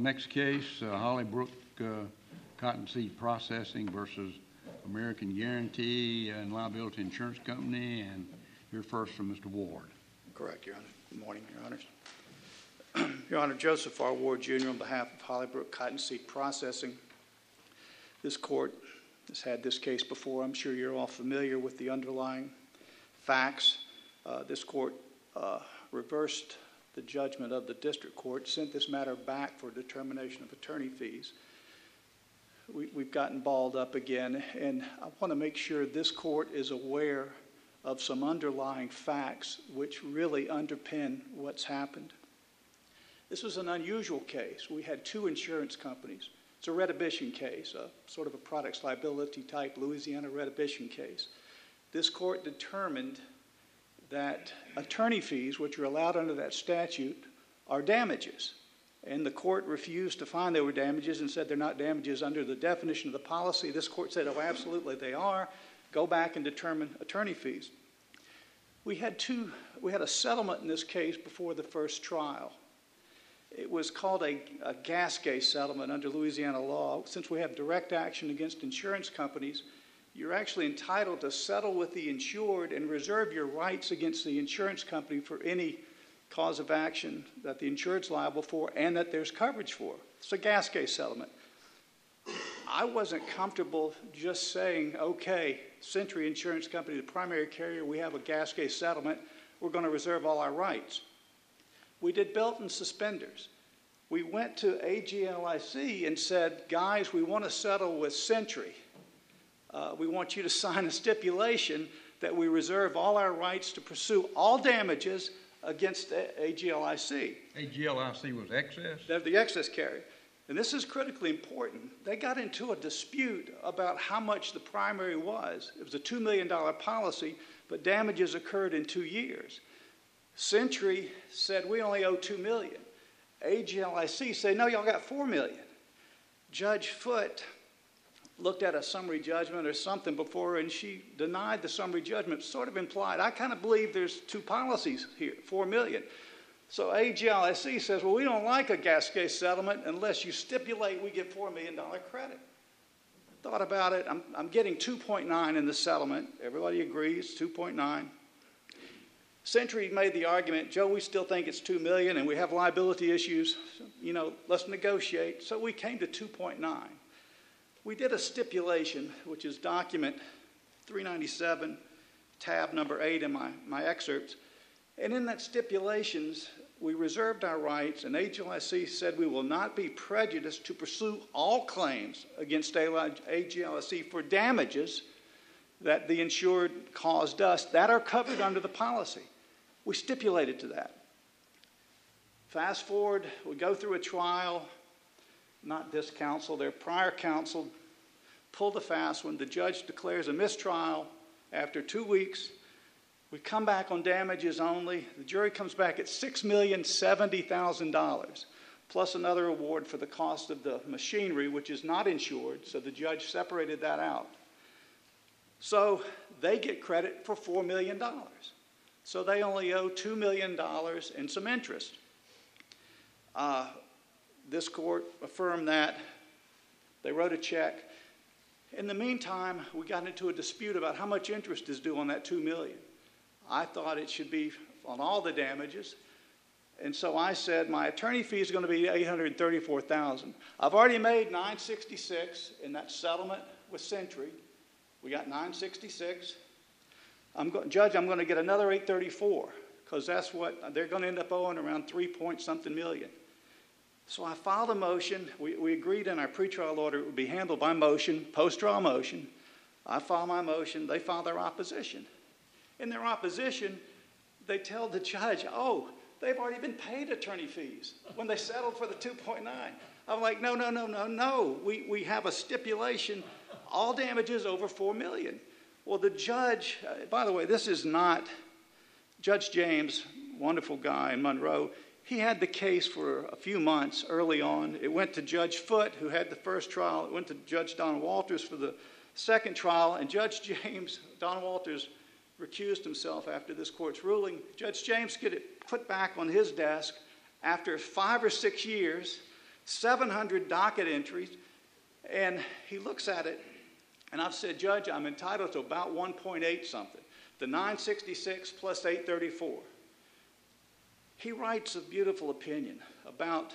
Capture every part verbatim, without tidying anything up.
next case, uh, Hollybrook uh, Cottonseed Processing versus American Guarantee and Liability Insurance Company, and hear first from Mister Ward. Correct, Your Honor. Good morning, Your Honors. Your Honor, Joseph R. Ward, Junior on behalf of Hollybrook Cottonseed Processing. This court has had this case before. I'm sure you're all familiar with the underlying facts. Uh, this court uh, reversed the judgment of the district court, sent this matter back for determination of attorney fees. We, we've gotten balled up again, and I want to make sure this court is aware of some underlying facts which really underpin what's happened. This was an unusual case. We had two insurance companies. It's a redhibition case, a sort of a products liability type Louisiana redhibition case. This court determined that attorney fees, which are allowed under that statute, are damages. And the court refused to find they were damages and said they're not damages under the definition of the policy. This court said, oh, absolutely they are. Go back and determine attorney fees. We had two, we had a settlement in this case before the first trial. It was called a, a Gasquet settlement under Louisiana law. Since we have direct action against insurance companies, you're actually entitled to settle with the insured and reserve your rights against the insurance company for any cause of action that the insured's liable for and that there's coverage for. It's a Gasquet settlement. I wasn't comfortable just saying, okay, Century Insurance Company, the primary carrier, we have a Gasquet settlement, we're going to reserve all our rights. We did belt and suspenders. We went to A G L I C and said, guys, we want to settle with Century. Uh, we want you to sign a stipulation that we reserve all our rights to pursue all damages against A G L I C. A G L I C was excess? They're the excess carrier. And this is critically important. They got into a dispute about how much the primary was. It was a two million dollars policy, but damages occurred in two years. Century said, we only owe two million dollars. A G L I C said, no, y'all got four million dollars. Judge Foote looked at a summary judgment or something before, and she denied the summary judgment, sort of implied, I kind of believe there's two policies here, four million dollars. So A G L I C says, well, we don't like a Gasquet settlement unless you stipulate we get four million dollars credit. Thought about it. I'm, I'm getting two point nine in the settlement. Everybody agrees, two point nine. Century made the argument, Joe, we still think it's two million dollars and we have liability issues. You know, let's negotiate. So we came to two point nine. We did a stipulation, which is document three ninety-seven, tab number eight in my, my excerpts. And in that stipulations, we reserved our rights, and A G L I C said we will not be prejudiced to pursue all claims against A G L I C for damages that the insured caused us that are covered under the policy. We stipulated to that. Fast forward, we go through a trial. Not this counsel, their prior counsel pulled a fast one. The judge declares a mistrial. After two weeks, we come back on damages only. The jury comes back at six million seventy thousand dollars, plus another award for the cost of the machinery, which is not insured, so the judge separated that out. So they get credit for four million dollars. So they only owe two million dollars and some interest. Uh, This court affirmed that. They wrote a check. In the meantime, we got into a dispute about how much interest is due on that two million dollars. I thought it should be on all the damages. And so I said, my attorney fee is going to be eight hundred thirty-four thousand dollars. I've already made nine hundred sixty-six dollars in that settlement with Century. We got nine hundred sixty-six dollars. I'm go- Judge, I'm going to get another eight hundred thirty-four dollars because that's what they're going to end up owing, around three point something million. So I filed a motion. We, we agreed in our pretrial order it would be handled by motion, post-trial motion. I filed my motion. They filed their opposition. In their opposition, they tell the judge, oh, they've already been paid attorney fees when they settled for the two point nine. I'm like, no, no, no, no, no. We, we have a stipulation, all damages over four million dollars. Well, the judge, uh, by the way, this is not, Judge James, wonderful guy in Monroe, he had the case for a few months early on. It went to Judge Foote, who had the first trial. It went to Judge Don Walters for the second trial. And Judge James, Don Walters, recused himself after this court's ruling. Judge James get it put back on his desk after five or six years seven hundred docket entries, and he looks at it, and I've said, Judge, I'm entitled to about one point eight something, the nine sixty-six plus eight thirty-four. He writes a beautiful opinion about,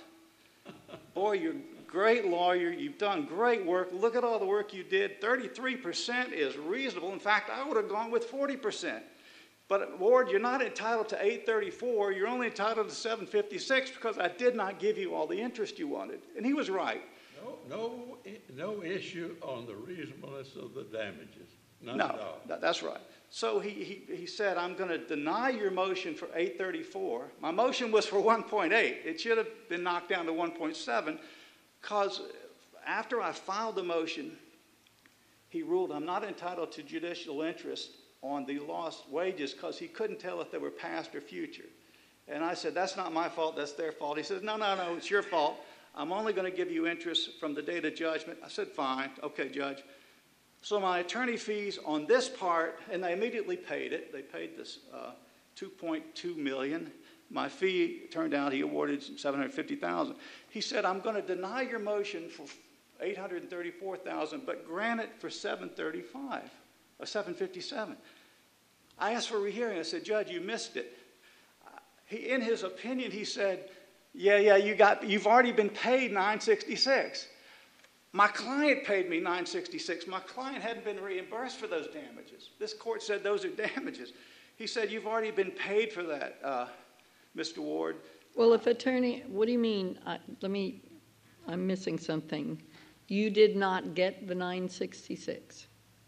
boy, you're a great lawyer, you've done great work, look at all the work you did, thirty-three percent is reasonable. In fact, I would have gone with forty percent. But Ward, you're not entitled to eight thirty-four, you're only entitled to seven fifty-six because I did not give you all the interest you wanted. And he was right. No, no, no issue on the reasonableness of the damages. None no, at all. That, that's right. So he, he, he said, I'm going to deny your motion for eight thirty-four. My motion was for one point eight. It should have been knocked down to one point seven because after I filed the motion, he ruled I'm not entitled to judicial interest on the lost wages because he couldn't tell if they were past or future. And I said, that's not my fault, that's their fault. He says, no, no, no, it's your fault. I'm only going to give you interest from the date of judgment. I said, fine, okay, Judge. So my attorney fees on this part, and they immediately paid it. They paid this uh, two point two million dollars. My fee, turned out he awarded seven hundred fifty thousand dollars. He said, I'm going to deny your motion for eight hundred thirty-four thousand dollars, but grant it for seven thirty-five, or seven fifty-seven. I asked for a rehearing. I said, Judge, you missed it. He, in his opinion, he said, yeah, yeah, you got, you've already been paid nine sixty-six. My client paid me nine sixty-six. My client hadn't been reimbursed for those damages. This court said those are damages. He said, you've already been paid for that, uh, Mister Ward. Well, if attorney, what do you mean? I, let me, I'm missing something. You did not get the nine sixty-six.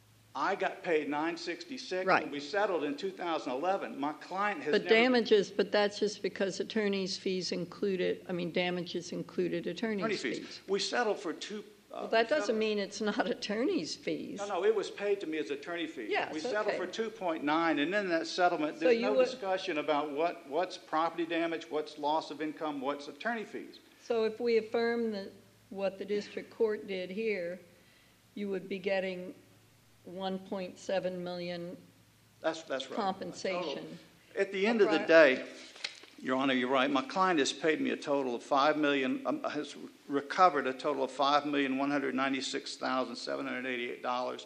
I got paid nine sixty-six. Right. And we settled in two thousand eleven. My client has But never... damages, but that's just because attorney's fees included, I mean, damages included attorney's Attorney fees. fees. We settled for two... Uh, Well, that doesn't settled- mean it's not attorney's fees. No, no, it was paid to me as attorney fees. Yes, We settled okay. for two point nine, and in that settlement, So there's you no would- discussion about what, what's property damage, what's loss of income, what's attorney fees. So if we affirm that what the district court did here, you would be getting one point seven million That's, that's right. compensation. At the end of the day, Your Honor, you're right. My client has paid me a total of five million, um, has recovered a total of five million one hundred ninety-six thousand seven hundred eighty-eight dollars.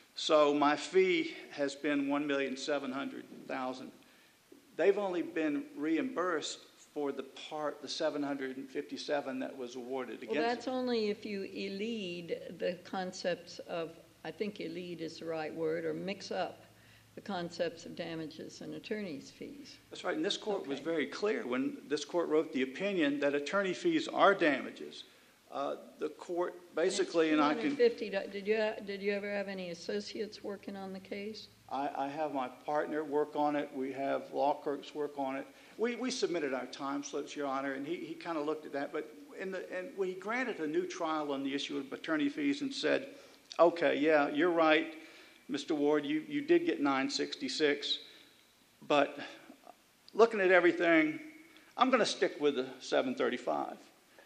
So my fee has been one million seven hundred thousand. They've only been reimbursed for the part, the seven hundred fifty-seven that was awarded against Well, that's them. only if you elide the concepts of, I think elide is the right word, or mix up the concepts of damages and attorney's fees. That's right, and this court was Okay. very clear when this court wrote the opinion that attorney fees are damages. Uh, the court basically, and I can, two hundred fifty, did you, ha- did you ever have any associates working on the case? I, I have my partner work on it. We have law clerks work on it. We, we submitted our time slips, Your Honor, and he, he kind of looked at that. But in the, and we granted a new trial on the issue of attorney fees and said, okay, yeah, you're right, Mister Ward, you, you did get nine sixty-six, but looking at everything, I'm going to stick with the seven thirty-five.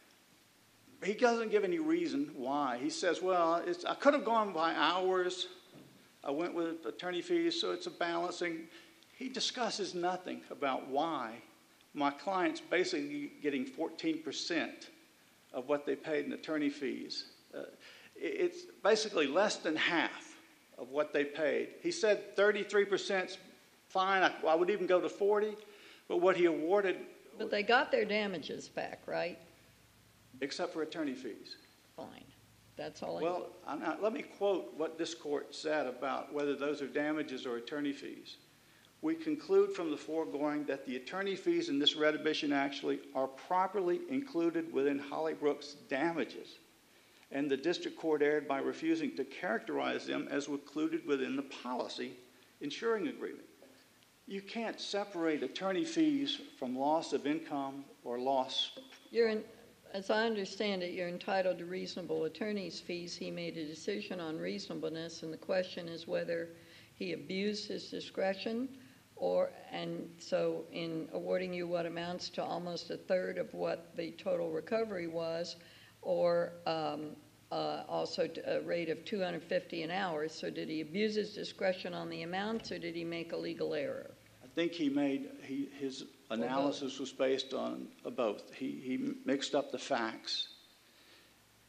He doesn't give any reason why. He says, well, it's, I could have gone by hours. I went with attorney fees, so it's a balancing. He discusses nothing about why my client's basically getting fourteen percent of what they paid in attorney fees. Uh, it, it's basically less than half of what they paid. He said thirty-three percent's fine. I, I would even go to forty, but what he awarded, But they got their damages back, right? except for attorney fees. Fine. That's all I Well, I'm not, let me quote what this court said about whether those are damages or attorney fees. We conclude from the foregoing that the attorney fees in this retribution actually are properly included within Hollybrook's damages, and the district court erred by refusing to characterize them as included within the policy insuring agreement. You can't separate attorney fees from loss of income or loss. You're in, as I understand it, you're entitled to reasonable attorney's fees. He made a decision on reasonableness, and the question is whether he abused his discretion, or, and so in awarding you what amounts to almost a third of what the total recovery was, or um, uh, also a rate of two hundred fifty an hour. So did he abuse his discretion on the amounts, or did he make a legal error? I think he made, he, his analysis was based on uh, both. He, he mixed up the facts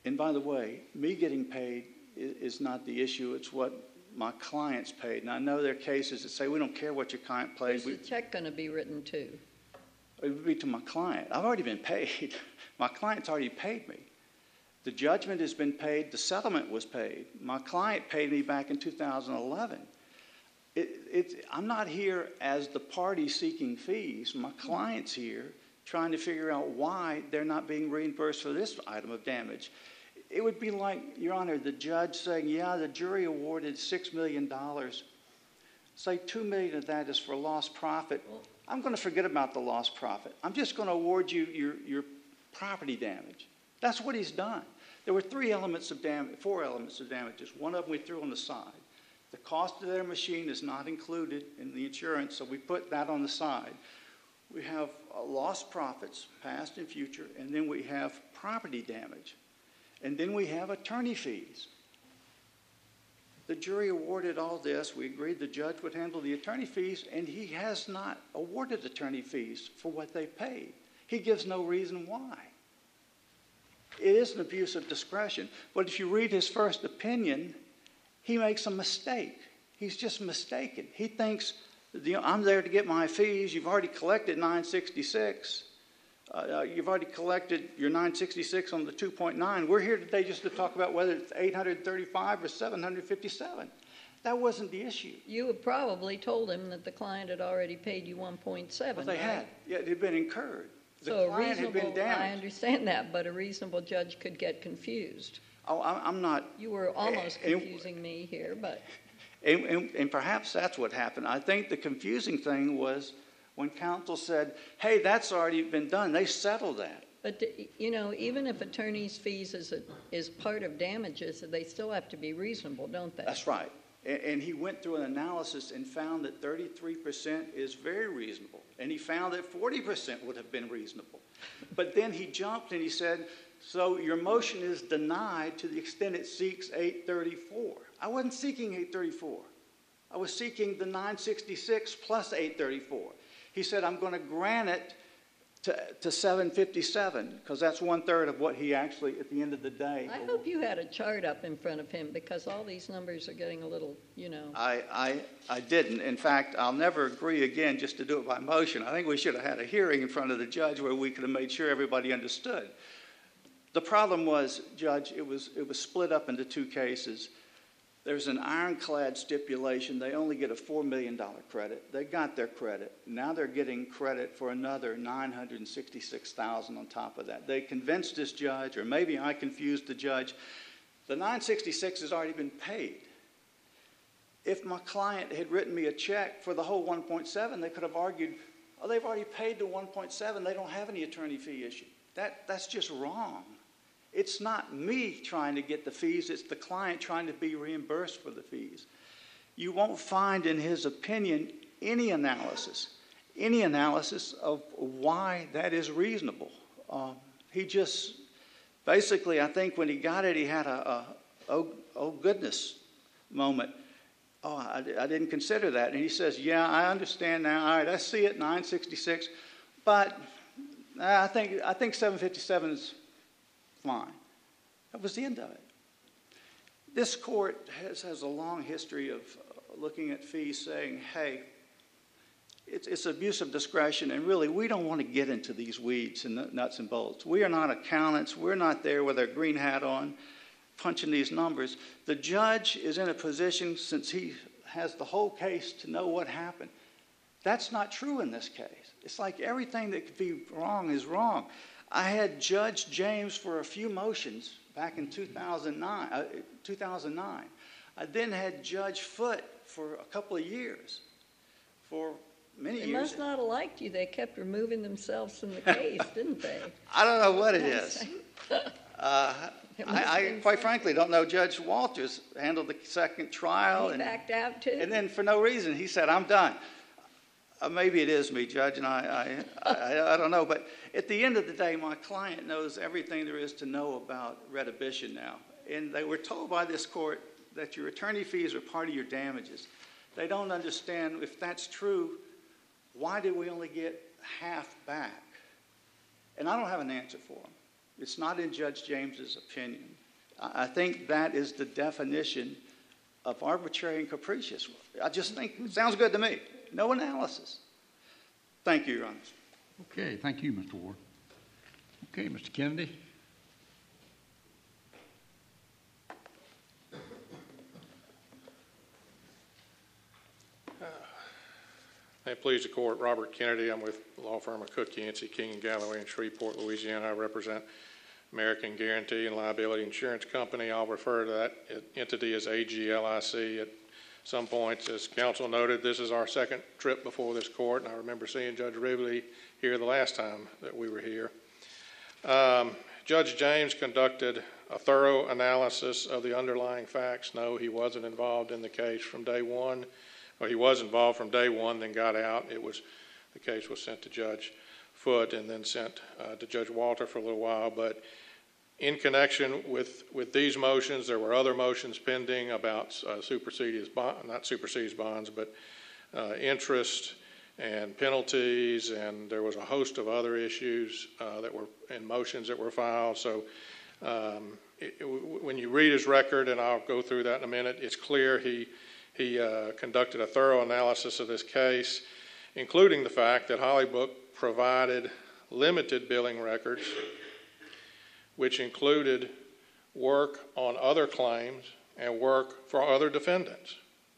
And by the way, me getting paid is, is not the issue. It's what my clients paid. And I know there are cases that say, we don't care what your client paid. Who's the check going to be written to? It would be to my client. I've already been paid. My client's already paid me. The judgment has been paid. The settlement was paid. My client paid me back in two thousand eleven. It, it, I'm not here as the party seeking fees. My client's here trying to figure out why they're not being reimbursed for this item of damage. It would be like, Your Honor, the judge saying, yeah, the jury awarded six million dollars. Say two million dollars of that is for lost profit. I'm going to forget about the lost profit. I'm just going to award you your, your property damage. That's what he's done. There were three elements of damage, four elements of damages. One of them we threw on the side. The cost of their machine is not included in the insurance, so we put that on the side. We have uh, lost profits, past and future, and then we have property damage. And then we have attorney fees. The jury awarded all this. We agreed the judge would handle the attorney fees, and he has not awarded attorney fees for what they paid. He gives no reason why. It is an abuse of discretion. But if you read his first opinion, he makes a mistake. He's just mistaken. He thinks, you know, I'm there to get my fees. You've already collected nine sixty-six. Uh, you've already collected your nine sixty-six on the two point nine. We're here today just to talk about whether it's eight hundred thirty-five or seven hundred fifty-seven. That wasn't the issue. You had probably told him that the client had already paid you one point seven. Well, they right? had. Yeah, it had been incurred. The So a client had been reasonable, damaged. I understand that, but a reasonable judge could get confused. Oh, I- I'm not. You were almost And- confusing me here, but And, and, and perhaps that's what happened. I think the confusing thing was when counsel said, hey, that's already been done. They settled that. But, the- you know, even if attorney's fees is, a, is part of damages, they still have to be reasonable, don't they? That's right. And, and he went through an analysis and found that thirty-three percent is very reasonable. And he found that forty percent would have been reasonable. But then he jumped and he said, so your motion is denied to the extent it seeks eight thirty-four. I wasn't seeking eight thirty-four. I was seeking the nine sixty-six plus eight thirty-four. He said, I'm going to grant it to, to seven fifty-seven, because that's one-third of what he actually, at the end of the day. I hope you had a chart up in front of him, because all these numbers are getting a little, you know. I, I, I didn't. In fact, I'll never agree again just to do it by motion. I think we should have had a hearing in front of the judge where we could have made sure everybody understood. The problem was, Judge, it was, it was split up into two cases. There's an ironclad stipulation. They only get a four million dollars credit. They got their credit. Now they're getting credit for another nine hundred sixty-six thousand dollars on top of that. They convinced this judge, or maybe I confused the judge, the nine sixty-six has already been paid. If my client had written me a check for the whole one point seven, they could have argued, oh, they've already paid the one point seven. They don't have any attorney fee issue. That, that's just wrong. It's not me trying to get the fees. It's the client trying to be reimbursed for the fees. You won't find in his opinion any analysis, any analysis of why that is reasonable. Um, he just, basically, I think when he got it, he had a, a oh, oh goodness moment. Oh, I, I didn't consider that. And he says, yeah, I understand now. All right, I see it, nine sixty-six. But I think, I think seven fifty-seven is fine. That was the end of it. This court has, has a long history of uh, looking at fees saying, hey, it's, it's abuse of discretion, and really we don't want to get into these weeds and the nuts and bolts. We are not accountants. We're not there with our green hat on punching these numbers. The judge is in a position, since he has the whole case, to know what happened. That's not true in this case. It's like everything that could be wrong is wrong. I had Judge James for a few motions back in two thousand nine. Uh, two thousand nine. I then had Judge Foote for a couple of years, for many They years. must not have liked you. They kept removing themselves from the case, didn't they? I don't know what it is. Uh, It must have I, I been quite fun. frankly don't know. Judge Walters handled the second trial, He and, backed out too. and then for no reason he said, "I'm done." Uh, maybe it is me, Judge, and I, I, I, I don't know. But at the end of the day, my client knows everything there is to know about retribution now. And they were told by this court that your attorney fees are part of your damages. They don't understand, if that's true, why did we only get half back? And I don't have an answer for them. It's not in Judge James's opinion. I I think that is the definition of arbitrary and capricious. I just think it sounds good to me. No analysis. Thank you, Your Honor. Okay, thank you, Mister Ward. Okay, Mister Kennedy. May it please the court, Robert Kennedy. I'm with the law firm of Cook, Yancey, King and Galloway in Shreveport, Louisiana. I represent American Guarantee and Liability Insurance Company. I'll refer to that entity as A G L I C at some points. As counsel noted, this is our second trip before this court, and I remember seeing Judge Rivley here the last time that we were here. Um, Judge James conducted a thorough analysis of the underlying facts. No, he wasn't involved in the case from day one. Well, he was involved from day one, then got out. It was the case was sent to Judge Foote and then sent uh, to Judge Walter for a little while. But in connection with, with these motions, there were other motions pending about uh, supersedious bond, not supersedious bonds, but uh, interest and penalties, and there was a host of other issues uh, that were in motions that were filed. So um, it, it, when you read his record, and I'll go through that in a minute, it's clear he He uh, conducted a thorough analysis of this case, including the fact that Hollybrook provided limited billing records, which included work on other claims and work for other defendants.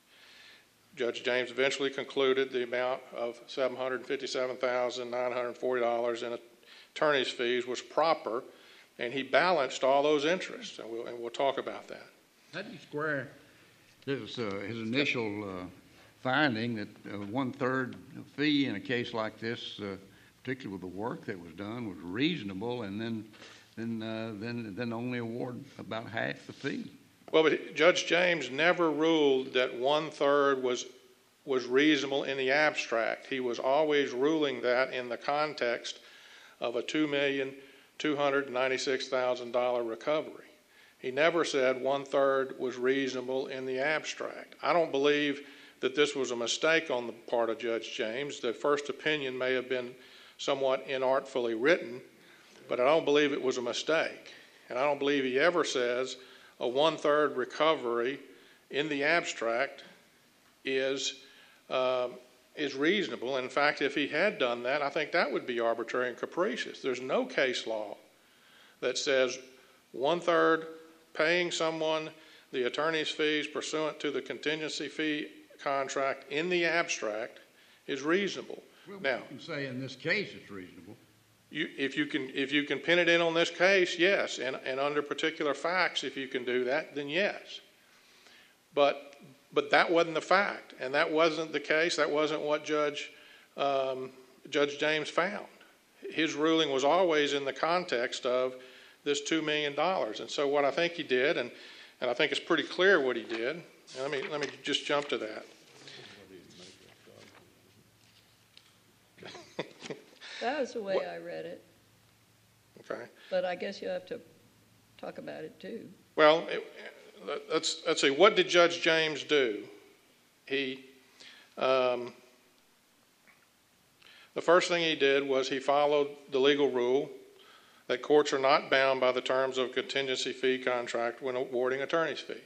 Judge James eventually concluded the amount of seven hundred fifty-seven thousand nine hundred forty dollars in attorney's fees was proper, and he balanced all those interests, and we'll, and we'll talk about that. How do you square his, uh, his initial uh, finding that uh, one-third fee in a case like this, uh, particularly with the work that was done, was reasonable, and then then uh, then then only award about half the fee? Well, but Judge James never ruled that one-third was was reasonable in the abstract. He was always ruling that in the context of a two million two hundred ninety-six thousand dollars recovery. He never said one-third was reasonable in the abstract. I don't believe that this was a mistake on the part of Judge James. The first opinion may have been somewhat inartfully written, but I don't believe it was a mistake. And I don't believe he ever says a one-third recovery in the abstract is, um, is reasonable. In fact, if he had done that, I think that would be arbitrary and capricious. There's no case law that says one-third paying someone the attorney's fees pursuant to the contingency fee contract in the abstract is reasonable. Well, now, you can say in this case it's reasonable. You, if you can, if you can pin it in on this case, yes, and, and under particular facts, if you can do that, then yes. But, but that wasn't the fact, and that wasn't the case. That wasn't what Judge um, Judge James found. His ruling was always in the context of this two million dollars, and so what I think he did, and, and I think it's pretty clear what he did. Let me let me just jump to that. That was the way what? I read it. Okay. But I guess you have to talk about it too. Well, it, let's let's see. What did Judge James do? He, um, the first thing he did was he followed the legal rule that courts are not bound by the terms of a contingency fee contract when awarding attorney's fees.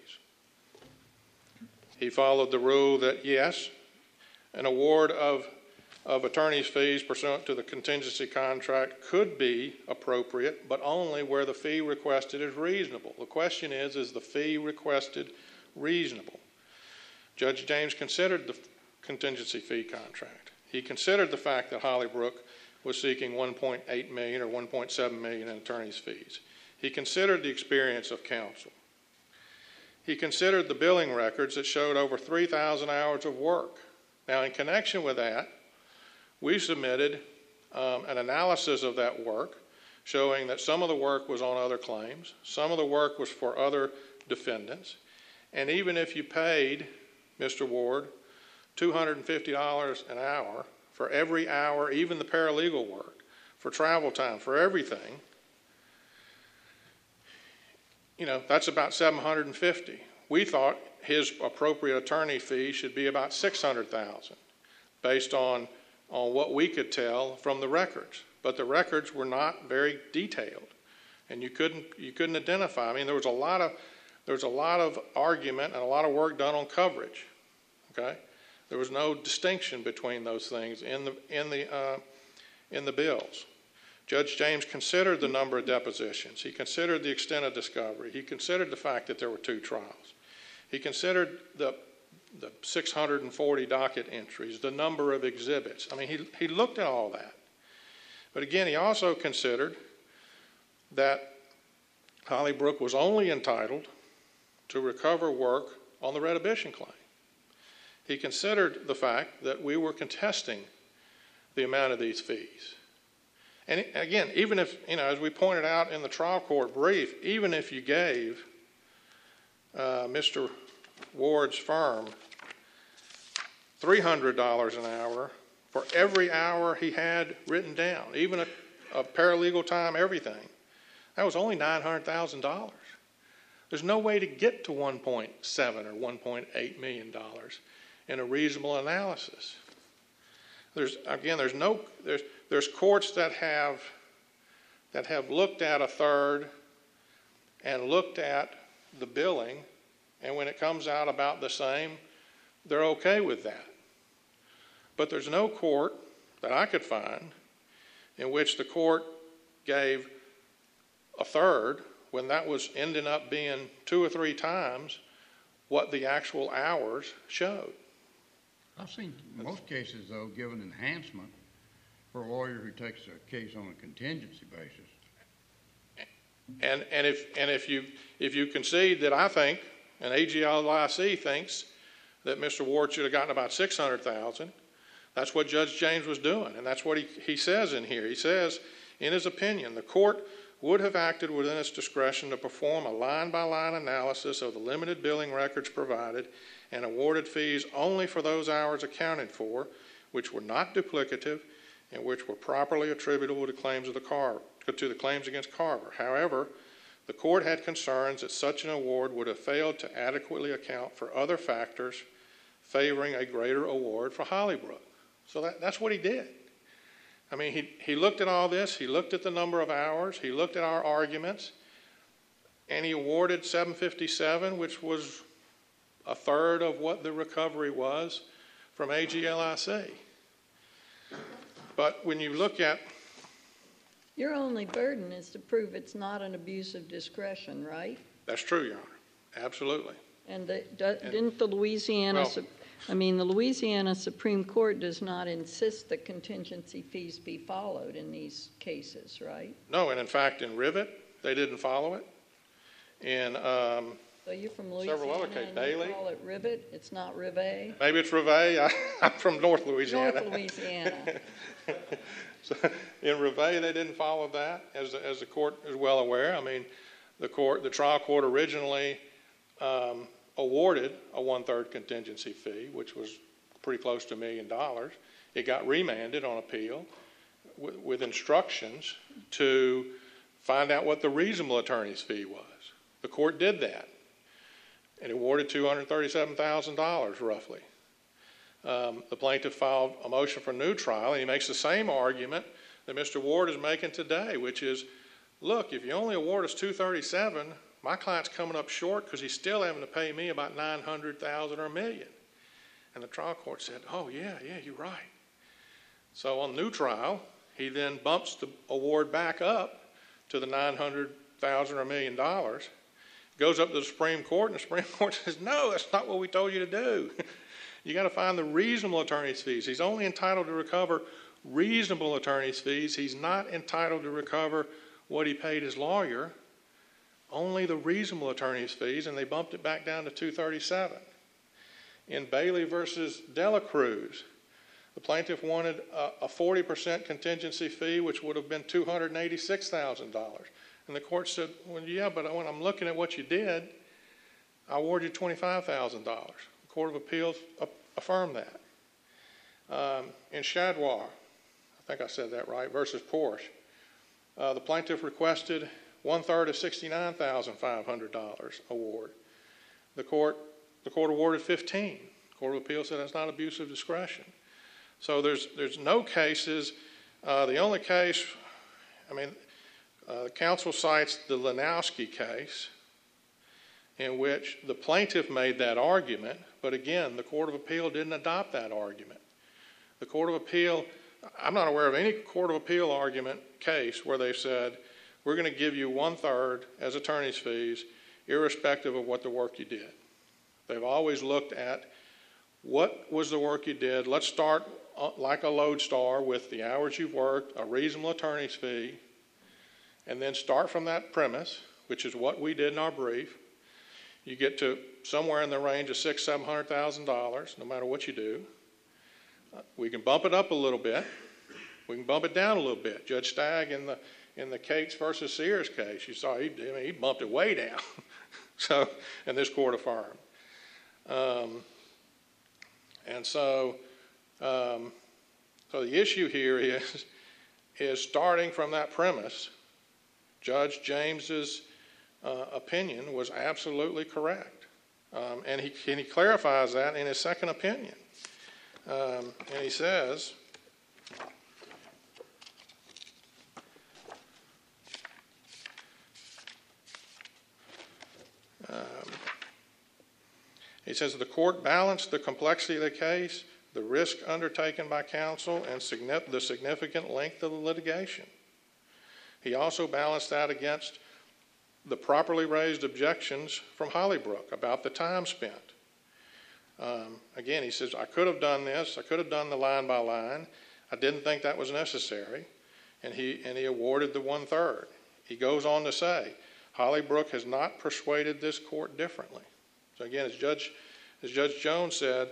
He followed the rule that yes, an award of of attorney's fees pursuant to the contingency contract could be appropriate, but only where the fee requested is reasonable. The question is, is the fee requested reasonable? Judge James considered the contingency fee contract. He considered the fact that Hollybrook was seeking one point eight million dollars or one point seven million dollars in attorney's fees. He considered the experience of counsel. He considered the billing records that showed over three thousand hours of work. Now, in connection with that, we submitted um, an analysis of that work showing that some of the work was on other claims, some of the work was for other defendants, and even if you paid Mister Ward two hundred fifty dollars an hour for every hour, even the paralegal work, for travel time, for everything, you know, that's about seven hundred fifty dollars. We thought his appropriate attorney fee should be about six hundred thousand dollars based on on what we could tell from the records. But the records were not very detailed. and you couldn't you couldn't identify. I mean, there was a lot of there was a lot of argument and a lot of work done on coverage. Okay, there was no distinction between those things in the in the uh, in the bills. Judge James considered the number of depositions. He considered the extent of discovery. He considered the fact that there were two trials. He considered the the six hundred forty docket entries, the number of exhibits. I mean, he he looked at all that. But again, he also considered that Hollybrook was only entitled to recover work on the retribution claim. He considered the fact that we were contesting the amount of these fees. And again, even if, you know, as we pointed out in the trial court brief, even if you gave uh, Mister Ward's firm three hundred dollars an hour for every hour he had written down, even a, a paralegal time, everything, that was only nine hundred thousand dollars. There's no way to get to one point seven or one point eight million dollars in a reasonable analysis. There's, again, there's no, there's, there's courts that have, that have looked at a third and looked at the billing, and when it comes out about the same, they're okay with that. But there's no court that I could find in which the court gave a third when that was ending up being two or three times what the actual hours showed. I've seen most cases, though, give an enhancement for a lawyer who takes a case on a contingency basis. And and if and if you if you concede that I think, and A G L I C thinks that Mister Ward should have gotten about six hundred thousand dollars, that's what Judge James was doing, and that's what he, he says in here. He says, in his opinion, the court would have acted within its discretion to perform a line-by-line analysis of the limited billing records provided and awarded fees only for those hours accounted for, which were not duplicative and which were properly attributable to claims of the Car- to the claims against Carver. However, the court had concerns that such an award would have failed to adequately account for other factors favoring a greater award for Hollybrook. So that, that's what he did. I mean, he, he looked at all this, he looked at the number of hours, he looked at our arguments, and he awarded seven fifty-seven, which was a third of what the recovery was from A G L I C. But when you look at... Your only burden is to prove it's not an abuse of discretion, right? That's true, Your Honor. Absolutely. And the, do, didn't the Louisiana... Well, I mean, the Louisiana Supreme Court does not insist that contingency fees be followed in these cases, right? No, and in fact, in Rivet, they didn't follow it. In um, so you're from Louisiana several other cases, and Daly. You call it Rivet? It's not Rivet? Maybe it's Rivet. I, I'm from North Louisiana. North Louisiana. So in Rivet, they didn't follow that, as the, as the court is well aware. I mean, the court, the trial court originally um, awarded a one-third contingency fee, which was pretty close to a million dollars. It got remanded on appeal with, with instructions to find out what the reasonable attorney's fee was. The court did that and awarded two hundred thirty-seven thousand dollars roughly. Um, the plaintiff filed a motion for new trial, and he makes the same argument that Mister Ward is making today, which is, look, if you only award us two hundred thirty-seven thousand dollars, my client's coming up short because he's still having to pay me about nine hundred thousand dollars or a million. And the trial court said, oh, yeah, yeah, you're right. So on new trial, he then bumps the award back up to the nine hundred thousand dollars or a million dollars, goes up to the Supreme Court, and the Supreme Court says, no, that's not what we told you to do. You got to find the reasonable attorney's fees. He's only entitled to recover reasonable attorney's fees. He's not entitled to recover what he paid his lawyer, only the reasonable attorney's fees, and they bumped it back down to two hundred thirty-seven thousand dollars. In Bailey versus Dela Cruz, the plaintiff wanted a, a forty percent contingency fee, which would have been two hundred eighty-six thousand dollars. And the court said, well, yeah, but when I'm looking at what you did, I award you twenty-five thousand dollars. The Court of Appeals affirmed that. Um, in Shadwar, I think I said that right, versus Porsche, uh, the plaintiff requested one-third of sixty-nine thousand five hundred dollars award. The court, the court awarded fifteen. The Court of Appeals said that's not abuse of discretion. So there's there's no cases. Uh, the only case, I mean, Uh, the council cites the Lanowski case, in which the plaintiff made that argument, but again, the Court of Appeal didn't adopt that argument. The Court of Appeal, I'm not aware of any Court of Appeal argument case where they said, we're going to give you one-third as attorney's fees, irrespective of what the work you did. They've always looked at what was the work you did. Let's start uh, like a lodestar with the hours you've worked, a reasonable attorney's fee, and then start from that premise, which is what we did in our brief. You get to somewhere in the range of six, seven hundred thousand dollars, no matter what you do. Uh, we can bump it up a little bit. We can bump it down a little bit. Judge Stagg in the in the Cates versus Sears case, you saw he, I mean, he bumped it way down. So, and this court affirmed. Um, and so, um, so the issue here is is starting from that premise. Judge James's uh, opinion was absolutely correct. Um, and, he, and he clarifies that in his second opinion. Um, and he says, um, he says, the court balanced the complexity of the case, the risk undertaken by counsel, and signif- the significant length of the litigation. He also balanced that against the properly raised objections from Hollybrook about the time spent. Um, again, he says, I could have done this. I could have done the line by line. I didn't think that was necessary. And he, and he awarded the one-third. He goes on to say, Hollybrook has not persuaded this court differently. So again, as Judge, as Judge Jones said,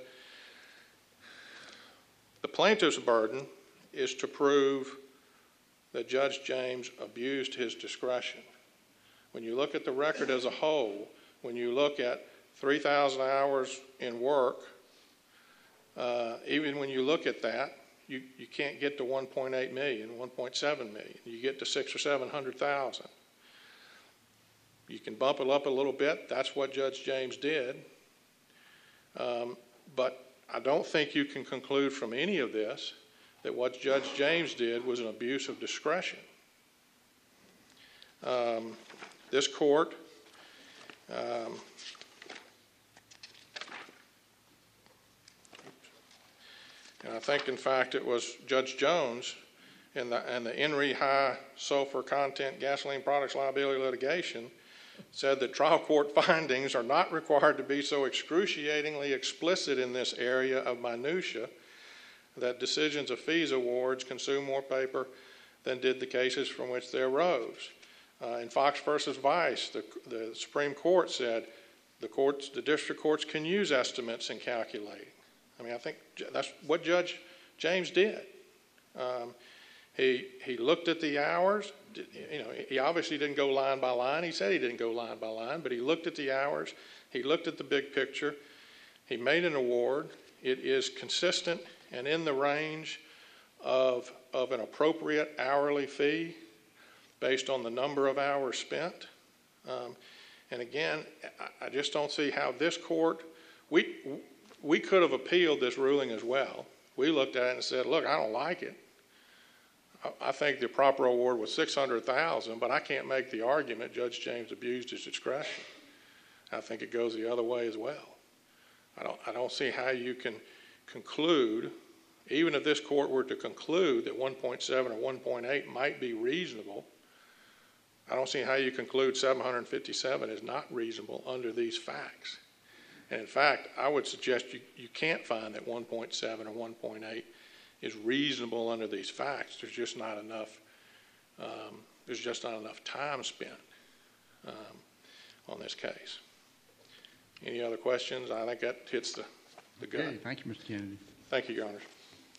the plaintiff's burden is to prove that Judge James abused his discretion. When you look at the record as a whole, when you look at three thousand hours in work, uh, even when you look at that, you, you can't get to one point eight million, one point seven million. You get to six or seven hundred thousand. You can bump it up a little bit. That's what Judge James did. Um, but I don't think you can conclude from any of this that what Judge James did was an abuse of discretion. Um, this court um, and I think, in fact, it was Judge Jones in the, in the Henry high sulfur content gasoline products liability litigation said that trial court findings are not required to be so excruciatingly explicit in this area of minutia that decisions of fees awards consume more paper than did the cases from which they arose. Uh, in Fox versus Vice, the, the Supreme Court said the courts, the district courts can use estimates in calculating. I mean, I think that's what Judge James did. Um, he he looked at the hours. You know, he obviously didn't go line by line. He said he didn't go line by line, but he looked at the hours. He looked at the big picture. He made an award. It is consistent and in the range of of an appropriate hourly fee based on the number of hours spent. Um, and again, I, I just don't see how this court, we we could have appealed this ruling as well. We looked at it and said, look, I don't like it. I, I think the proper award was six hundred thousand dollars, but I can't make the argument Judge James abused his discretion. I think it goes the other way as well. I don't, I don't see how you can conclude, even if this court were to conclude that one point seven or one point eight might be reasonable, I don't see how you conclude seven hundred fifty-seven is not reasonable under these facts. And in fact, I would suggest you, you can't find that one point seven or one point eight is reasonable under these facts. There's just not enough, um, there's just not enough time spent um, on this case. Any other questions? I think that hits the, the gun. Okay, thank you, Mister Kennedy. Thank you, Your Honors.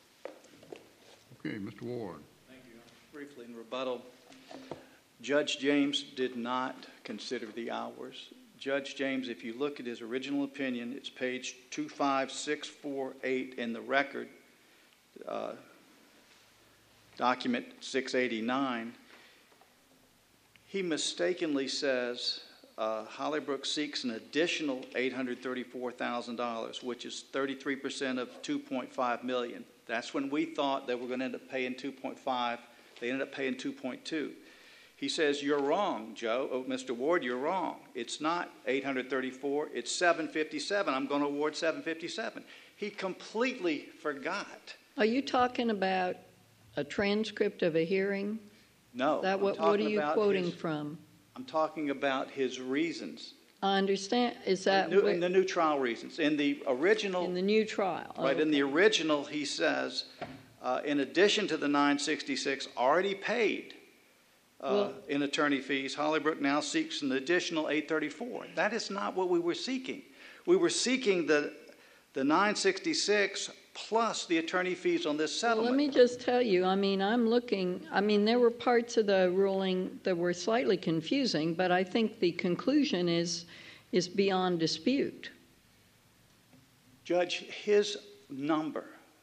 Okay, Mister Ward. Thank you. Briefly in rebuttal, Judge James did not consider the hours. Judge James, if you look at his original opinion, it's page two five six four eight in the record, uh, document six eighty-nine. He mistakenly says uh, Hollybrook seeks an additional eight hundred thirty-four thousand dollars, which is thirty-three percent of two point five million dollars. That's when we thought they were going to end up paying two point five. They ended up paying two point two. He says, you're wrong, Joe. Oh, Mister Ward, you're wrong. It's not eight hundred thirty-four, it's seven fifty-seven. I'm going to award seven fifty-seven. He completely forgot. Are you talking about a transcript of a hearing? No. Is that I'm what, what are talking you about quoting his- from? I'm talking about his reasons. I understand, is that New- where- In the new trial reasons. In the original. in the new trial? Right, Oh, in the okay. original, he says, uh, in addition to the nine sixty-six already paid uh, Well- in attorney fees, Hollybrook now seeks an additional eight thirty-four. That is not what we were seeking. We were seeking the, the nine sixty-six plus the attorney fees on this Well, settlement. let me just tell you, I mean, I'm looking, I mean, there were parts of the ruling that were slightly confusing, but I think the conclusion is, is beyond dispute. Judge, his number,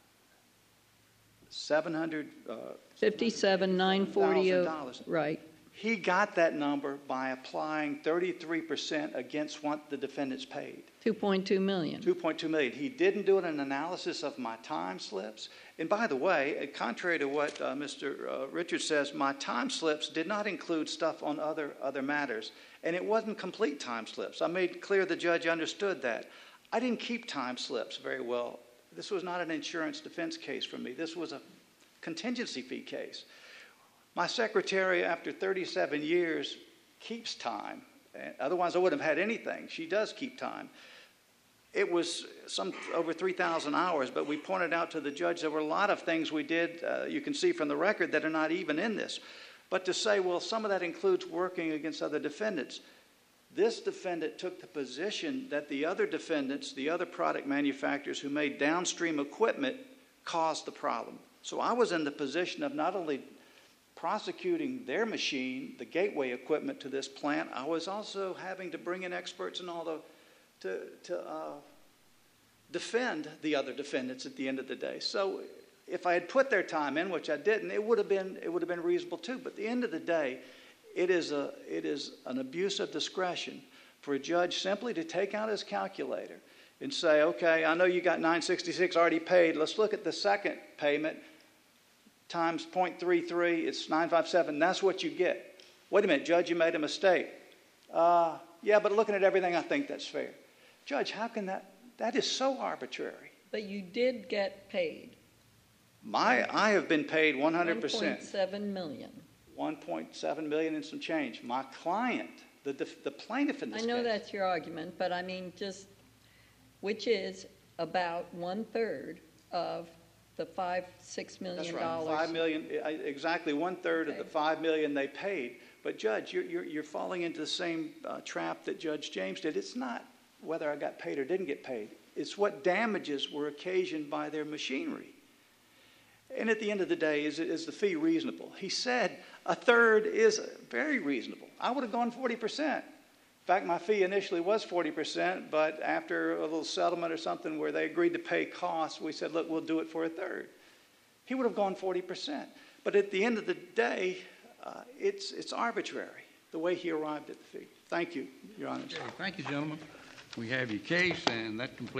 seven hundred, uh, Fifty-seven, nine forty, one thousand dollars. right. he got that number by applying thirty-three percent against what the defendants paid. two point two million. two point two million. He didn't do an analysis of my time slips. And by the way, uh, contrary to what uh, Mister Uh, Richards says, my time slips did not include stuff on other, other matters. And it wasn't complete time slips. I made clear the judge understood that. I didn't keep time slips very well. This was not an insurance defense case for me. This was a contingency fee case. My secretary, after thirty-seven years, keeps time. Otherwise, I wouldn't have had anything. She does keep time. It was some over three thousand hours, but we pointed out to the judge there were a lot of things we did, uh, you can see from the record, that are not even in this. But to say, well, some of that includes working against other defendants, this defendant took the position that the other defendants, the other product manufacturers who made downstream equipment, caused the problem. So I was in the position of not only prosecuting their machine, the gateway equipment to this plant, I was also having to bring in experts and all the to, to uh, defend the other defendants at the end of the day. So if I had put their time in, which I didn't, it would have been it would have been reasonable too. But at the end of the day, it is a it is an abuse of discretion for a judge simply to take out his calculator and say, okay, I know you got nine sixty-six already paid. Let's look at the second payment times zero point three three. It's nine fifty-seven. That's what you get. Wait a minute, Judge, you made a mistake. Uh, yeah, but looking at everything, I think that's fair. Judge, how can that? That is so arbitrary. But you did get paid. My, I have been paid one hundred percent. one point seven million. one point seven million and some change. My client, the def, the plaintiff in this I know case. that's your argument, but I mean, just, which is about one-third of the five, six million That's right. dollars. Five million, I- exactly one third of the Okay. five million they paid. But Judge, you're you're, you're falling into the same uh, trap that Judge James did. It's not whether I got paid or didn't get paid. It's what damages were occasioned by their machinery. And at the end of the day, is is the fee reasonable? He said a third is very reasonable. I would have gone forty percent. In fact, my fee initially was forty percent, but after a little settlement or something where they agreed to pay costs, we said, look, we'll do it for a third. He would have gone forty percent. But at the end of the day, uh, it's, it's arbitrary, the way he arrived at the fee. Thank you, Your Honor. Okay, thank you, gentlemen. We have your case, and that completes